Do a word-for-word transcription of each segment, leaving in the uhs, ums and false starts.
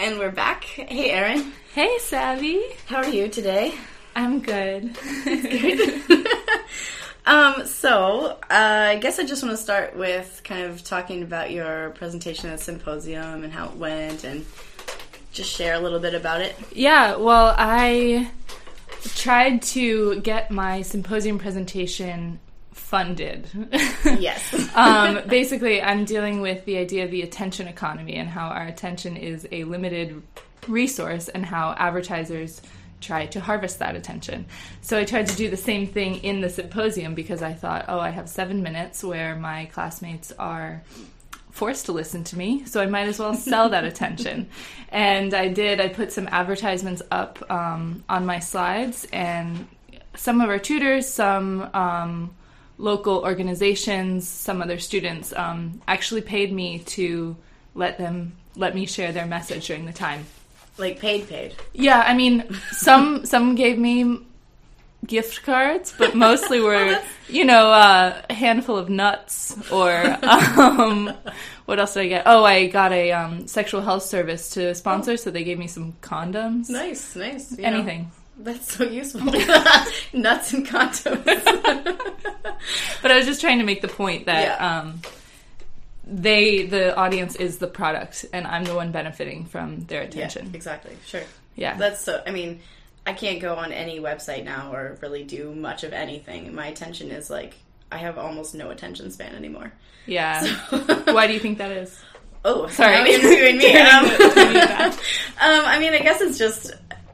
And we're back. Hey, Erin. Hey, Savvy. How are you today? I'm good. Good. um, so, uh, I guess I just want to start with kind of talking about your presentation at Symposium and how it went, and just share a little bit about it. Yeah, well, I tried to get my Symposium presentation funded. Yes. um, basically, I'm dealing with the idea of the attention economy and how our attention is a limited resource and how advertisers try to harvest that attention. So I tried to do the same thing in the Symposium because I thought, oh, I have seven minutes where my classmates are forced to listen to me, so I might as well sell that attention. And I did. I put some advertisements up um, on my slides, and some of our tutors, some um, local organizations, some other students um, actually paid me to let them let me share their message during the time. Like paid, paid. Yeah, I mean, some some gave me gift cards, but mostly were, you know, uh, a handful of nuts or um, what else did I get? Oh, I got a um, sexual health service to sponsor, oh. So they gave me some condoms. Nice, nice. You Anything. Know, that's so useful. Nuts and condoms. But I was just trying to make the point that yeah. um, they, the audience is the product, and I'm the one benefiting from their attention. Yeah, exactly. Sure. Yeah. That's so, I mean, I can't go on any website now or really do much of anything. My attention is like, I have almost no attention span anymore. Yeah. So. Why do you think that is? Oh, sorry. Now you're interviewing me. Um, um, I mean, I guess it's just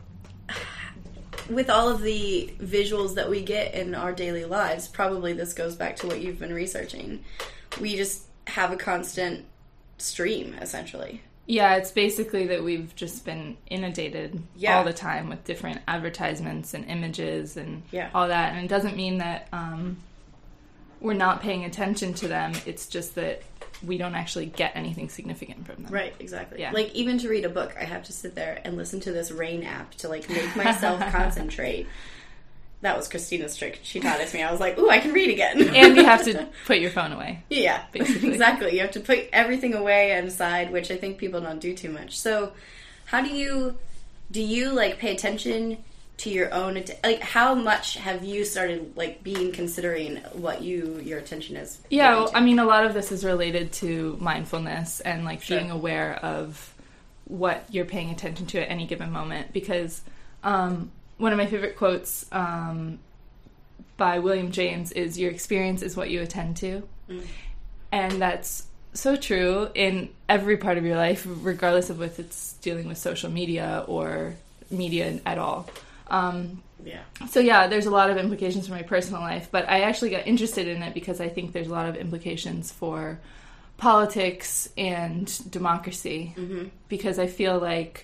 with all of the visuals that we get in our daily lives, probably this goes back to what you've been researching. We just have a constant stream, essentially. Yeah, it's basically that we've just been inundated yeah. all the time with different advertisements and images and yeah. all that. And it doesn't mean that um, we're not paying attention to them. It's just that we don't actually get anything significant from them. Right, exactly. Yeah. Like, even to read a book, I have to sit there and listen to this Rain app to, like, make myself concentrate. That was Christina's trick. She taught it to me. I was like, ooh, I can read again. And you have to put your phone away. Yeah, basically. Exactly. You have to put everything away and aside, which I think people don't do too much. So, how do you, do you, like, pay attention to your own, att- like, how much have you started, like, being considering what you, your attention is? Yeah, well, I mean, a lot of this is related to mindfulness and, like, sure. being aware of what you're paying attention to at any given moment. Because um, one of my favorite quotes um, by William James is, your experience is what you attend to. Mm. And that's so true in every part of your life, regardless of if it's dealing with social media or media at all. Um, yeah. So yeah, there's a lot of implications for my personal life, but I actually got interested in it because I think there's a lot of implications for politics and democracy, mm-hmm. because I feel like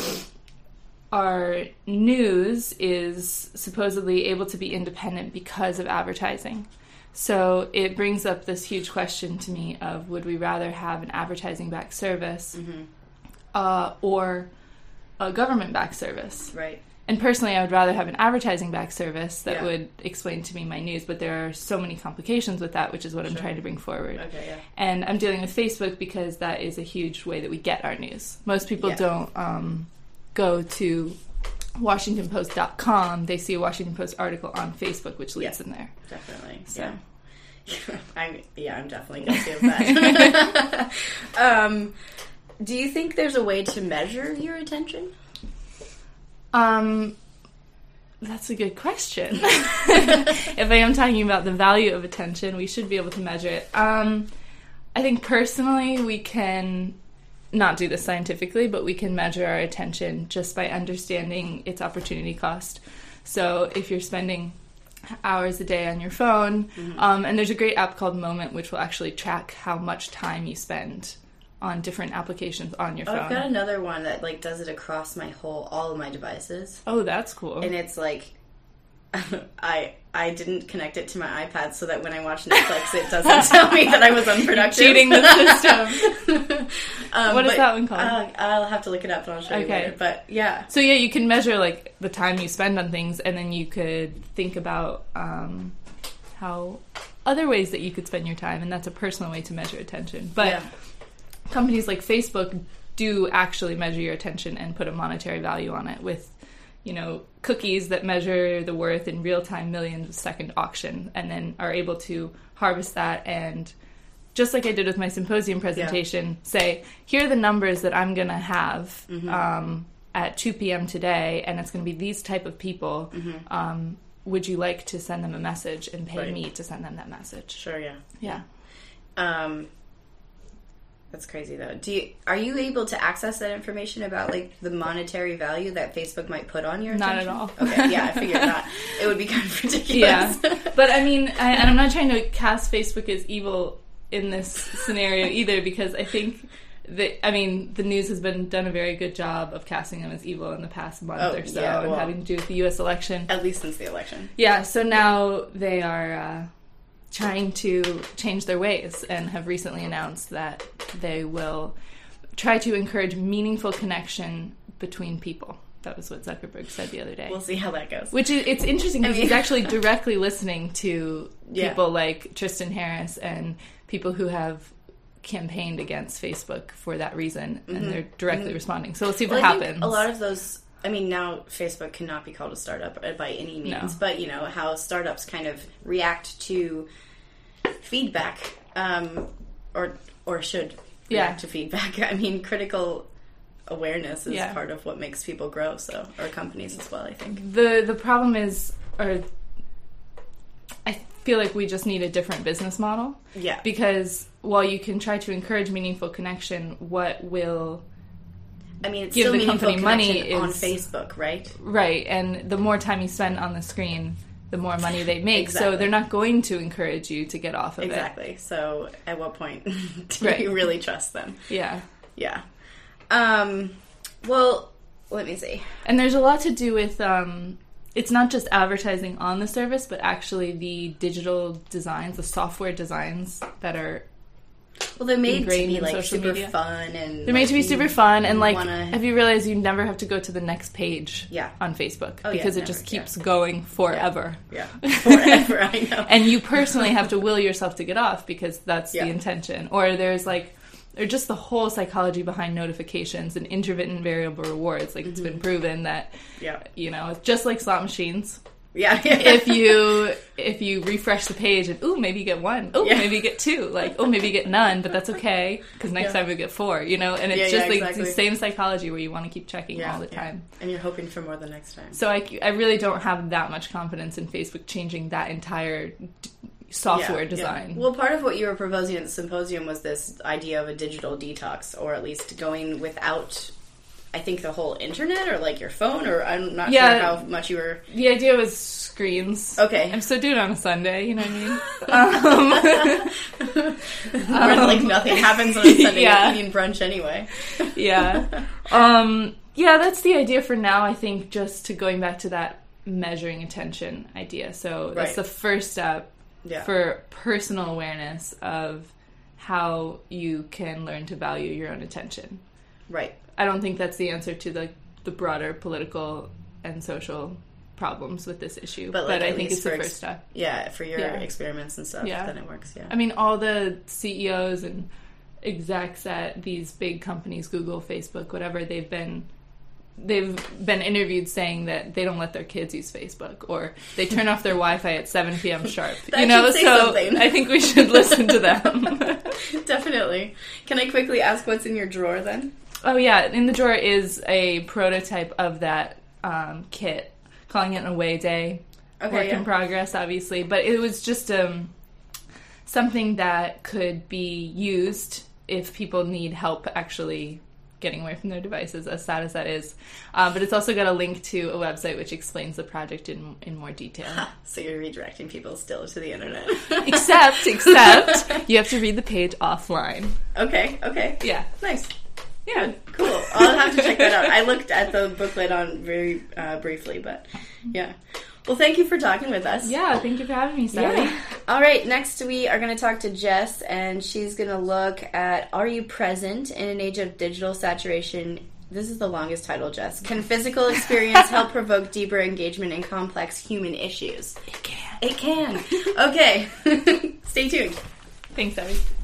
our news is supposedly able to be independent because of advertising. So it brings up this huge question to me of, would we rather have an advertising-backed service mm-hmm. uh, or a government-backed service? Right. And personally, I would rather have an advertising-backed service that yeah. would explain to me my news, but there are so many complications with that, which is what sure. I'm trying to bring forward. Okay, yeah. And I'm dealing with Facebook because that is a huge way that we get our news. Most people yeah. don't um, go to Washington Post dot com. They see a Washington Post article on Facebook, which leads yeah, them there. Definitely, so. yeah. I'm, yeah, I'm definitely guilty of that. um, do you think there's a way to measure your attention? Um, that's a good question. If I am talking about the value of attention, we should be able to measure it. Um, I think personally we can not do this scientifically, but we can measure our attention just by understanding its opportunity cost. So if you're spending hours a day on your phone, mm-hmm. um, and there's a great app called Moment, which will actually track how much time you spend on different applications on your phone. I've got another one that like does it across my whole, all of my devices. Oh, that's cool. And it's like, I I didn't connect it to my iPad so that when I watch Netflix, it doesn't tell me that I was unproductive. Cheating the system. um, what is but, that one called? Uh, I'll have to look it up and I'll show okay. you later. But yeah. So yeah, you can measure like the time you spend on things, and then you could think about um, how other ways that you could spend your time, and that's a personal way to measure attention. But yeah. companies like Facebook do actually measure your attention and put a monetary value on it with, you know, cookies that measure the worth in real time, millions of second auction, and then are able to harvest that and, just like I did with my symposium presentation, yeah. say, here are the numbers that I'm going to have mm-hmm. um, at two p.m. today, and it's going to be these type of people. Mm-hmm. Um, would you like to send them a message and pay right. me to send them that message? Sure, yeah. Yeah. Um, that's crazy, though. Do you, are you able to access that information about, like, the monetary value that Facebook might put on your attention? Not at all. Okay, yeah, I figured not. It would be kind of ridiculous. Yeah. But, I mean, I, and I'm not trying to cast Facebook as evil in this scenario either, because I think that, I mean, the news has been done a very good job of casting them as evil in the past month oh, or so, yeah, well, and having to do with the U S election. At least since the election. Yeah, so now they are uh, trying to change their ways and have recently announced that they will try to encourage meaningful connection between people. That was what Zuckerberg said the other day. We'll see how that goes. Which is, it's interesting because I mean, he's actually directly listening to yeah. people like Tristan Harris and people who have campaigned against Facebook for that reason, and mm-hmm. they're directly mm-hmm. responding. So we'll see what well, I happens. Think a lot of those, I mean, now Facebook cannot be called a startup by any means, no. but, you know, how startups kind of react to feedback, um, or or should react yeah. to feedback. I mean, critical awareness is yeah. part of what makes people grow, so, or companies as well, I think. The the problem is, or I feel like we just need a different business model. Yeah. Because while you can try to encourage meaningful connection, what will I mean, it's give still the meaningful company money is, on is Facebook, right? Right, and the more time you spend on the screen, the more money they make. Exactly. So they're not going to encourage you to get off of exactly. it. Exactly. So at what point do right. you really trust them? Yeah. Yeah. Um, well, let me see. And there's a lot to do with, um, it's not just advertising on the service, but actually the digital designs, the software designs that are well, they're made to be like social super media. fun, and they're made to be super fun, and like, wanna... have you realized you never have to go to the next page yeah. on Facebook oh, because yeah, it never, just keeps yeah. going forever. Yeah, yeah. Forever. I know. And you personally have to will yourself to get off because that's yeah. the intention. Or there's like, or just the whole psychology behind notifications and intermittent variable rewards. Like, mm-hmm. it's been proven that, yeah. you know, it's just like slot machines. Yeah. if you if you refresh the page and, ooh, maybe you get one. Ooh, yeah. maybe you get two. Like, oh, maybe you get none, but that's okay because next yeah. time you get four, you know? And it's yeah, just yeah, like exactly. the same psychology where you want to keep checking yeah, all the time. Yeah. And you're hoping for more the next time. So I, I really don't have that much confidence in Facebook changing that entire d- software yeah, design. Yeah. Well, part of what you were proposing at the symposium was this idea of a digital detox, or at least going without, I think, the whole internet, or like your phone, or I'm not yeah, sure how much you were... The idea was screens. Okay. I'm so doing it on a Sunday, you know what I mean? um, Where like nothing happens on a Sunday, yeah. you're eating brunch anyway. yeah. Um, yeah, that's the idea for now, I think, just to going back to that measuring attention idea. So that's right. the first step yeah. for personal awareness of how you can learn to value your own attention. Right. I don't think that's the answer to the the broader political and social problems with this issue. But, like, but I think it's the ex- first step. Yeah, for your yeah. experiments and stuff, yeah. then it works, yeah. I mean, all the C E Os and execs at these big companies, Google, Facebook, whatever, they've been they've been interviewed saying that they don't let their kids use Facebook, or they turn off their Wi-Fi at seven p.m. sharp. That you know, should say so something. I think we should listen to them. Definitely. Can I quickly ask what's in your drawer then? Oh yeah, in the drawer is a prototype of that um, kit, calling it an away day, okay, work yeah. in progress, obviously. But it was just um, something that could be used if people need help actually getting away from their devices, as sad as that is. Um, but it's also got a link to a website which explains the project in in more detail. Ha, so you're redirecting people still to the internet. except, except, you have to read the page offline. Okay, okay. Yeah. Nice. Yeah. Cool. I'll have to check that out. I looked at the booklet on very uh, briefly, but yeah. Well, thank you for talking with us. Yeah, thank you for having me, Sally. Yeah. All right, next we are going to talk to Jess, and she's going to look at Are You Present in an Age of Digital Saturation? This is the longest title, Jess. Can physical experience help provoke deeper engagement in complex human issues? It can. It can. Okay. Stay tuned. Thanks, Abby.